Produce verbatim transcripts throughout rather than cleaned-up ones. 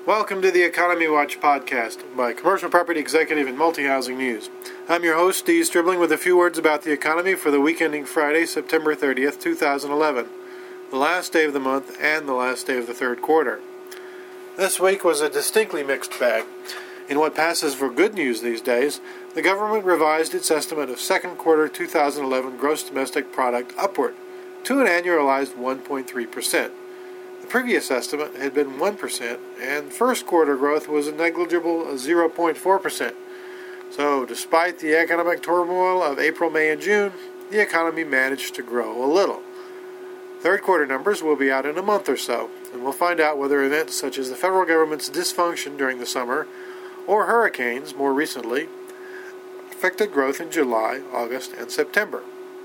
Welcome to the Economy Watch podcast by Commercial Property Executive and Multi-Housing News. I'm your host, Steve Stribling, with a few words about the economy for the week ending Friday, September thirtieth, twenty eleven, the last day of the month and the last day of the third quarter. This week was a distinctly mixed bag. In what passes for good news these days, the government revised its estimate of second quarter two thousand eleven gross domestic product upward to an annualized one point three percent. The previous estimate had been one percent, and first quarter growth was a negligible zero point four percent. So, despite the economic turmoil of April, May, and June, the economy managed to grow a little. Third quarter numbers will be out in a month or so, and we'll find out whether events such as the federal government's dysfunction during the summer or hurricanes more recently affected growth in July, August, and September.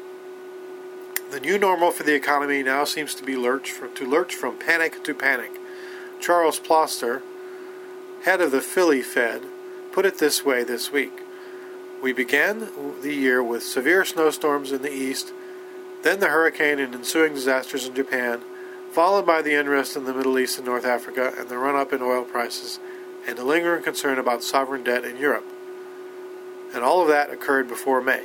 The new normal for the economy now seems to be lurch for, to lurch from panic to panic. Charles Plosser, head of the Philly Fed, put it this way this week. We began the year with severe snowstorms in the east, then the hurricane and ensuing disasters in Japan, followed by the unrest in the Middle East and North Africa and the run-up in oil prices, and a lingering concern about sovereign debt in Europe. And all of that occurred before May.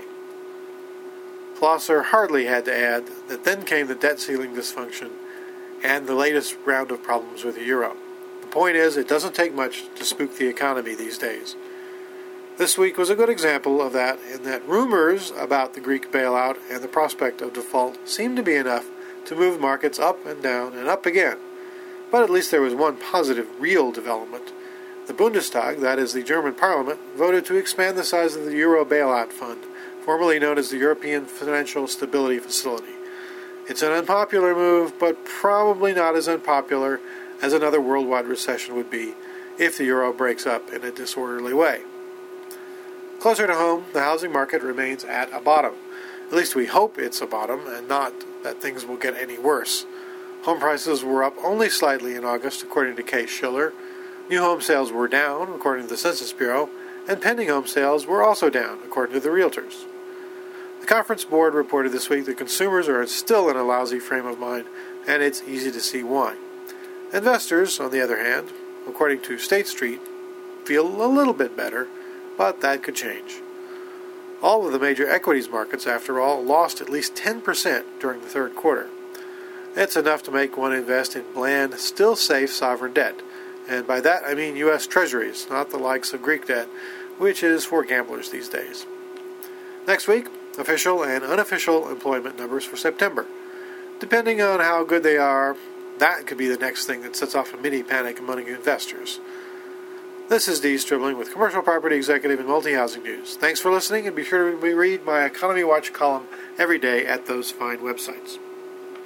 Plosser hardly had to add that then came the debt ceiling dysfunction and the latest round of problems with the euro. The point is, it doesn't take much to spook the economy these days. This week was a good example of that, in that rumors about the Greek bailout and the prospect of default seemed to be enough to move markets up and down and up again. But at least there was one positive, real development. The Bundestag, that is the German parliament, voted to expand the size of the Euro Bailout Fund, formerly known as the European Financial Stability Facility. It's an unpopular move, but probably not as unpopular as another worldwide recession would be if the euro breaks up in a disorderly way. Closer to home, the housing market remains at a bottom. At least we hope it's a bottom and not that things will get any worse. Home prices were up only slightly in August, according to Case-Shiller. New home sales were down, according to the Census Bureau, and pending home sales were also down, according to the realtors. The Conference Board reported this week that consumers are still in a lousy frame of mind, and it's easy to see why. Investors, on the other hand, according to State Street, feel a little bit better, but that could change. All of the major equities markets, after all, lost at least ten percent during the third quarter. It's enough to make one invest in bland, still safe sovereign debt, and by that I mean U S Treasuries, not the likes of Greek debt, which is for gamblers these days. Next week, official and unofficial employment numbers for September. Depending on how good they are, that could be the next thing that sets off a mini panic among investors. This is Steve Stribling with Commercial Property Executive and Multi-Housing News. Thanks for listening, and be sure to read my Economy Watch column every day at those fine websites.